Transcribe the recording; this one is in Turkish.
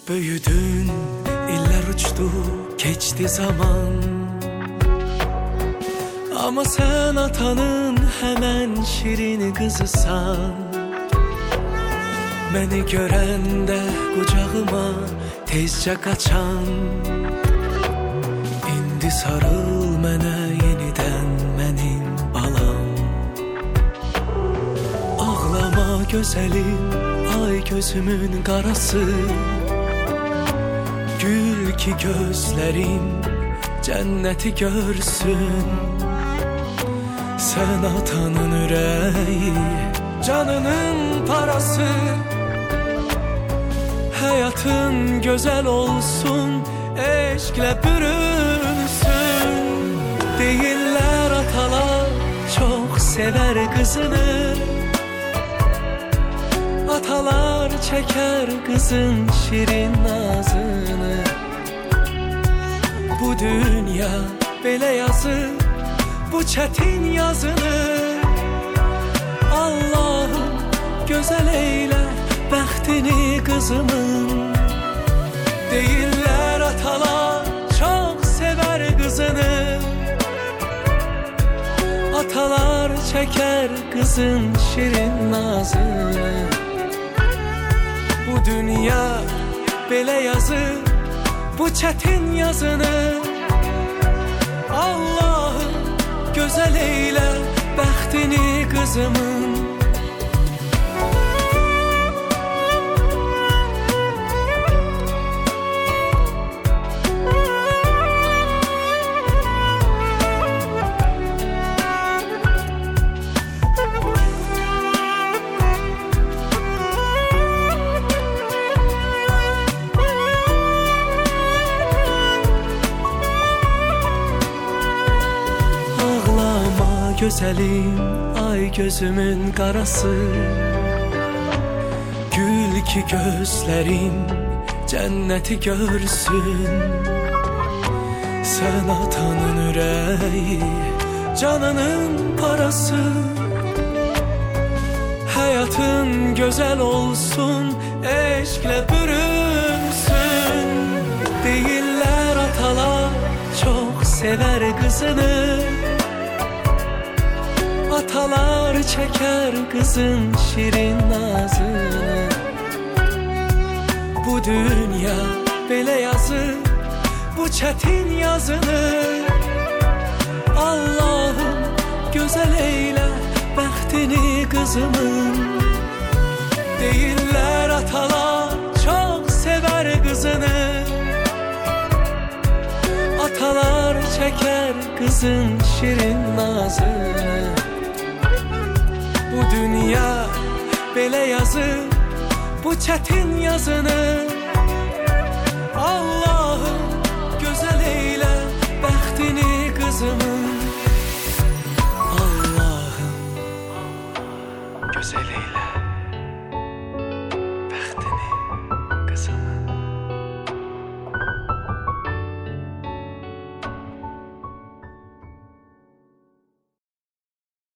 Böyüdün, iller uçtu, geçti zaman. Ama sen atanın hemen şirin kızısan. Beni görəndə qucağıma tezcə qaçan. İndi sarıl mənə yenidən mənim balam. Ağlama gözəlim, ay gözümün qarası. Gül ki gözlerim cenneti görsün. Sen atanın yüreği, canının parası. Hayatın güzel olsun, eşkle bürünsün. Değiller atalar çok sever kızını. Atalar çeker kızın şirin nazını. Bu dünya belə yazı, bu çetin yazını. Allah'ım güzel eyle bəxtini kızımın. Değiller atalar çok sever kızını. Atalar çeker kızın şirin nazını. Bu dünya belə yazı, bu çetin yazını. Allah'ım güzel eyle bəxtini kızımın. Güzelim, ay gözümün qarası. Gül ki gözlerim cenneti görsün. Sen atanın yüreği, canının parası. Hayatın güzel olsun, eşkle bürünsün. Değiller atalar çok sever kızını. Atalar çeker kızın şirin nazını. Bu dünya belə yazı, bu çetin yazını. Allah'ım güzel eyle bəxtini kızımın. Değiller atalar çok sever kızını. Atalar çeker kızın şirin nazını. Bu dünya belə yazı, bu çetin yazını. Allah'ım güzel eyle bəxtini kızımın. Allah'ım güzel eyle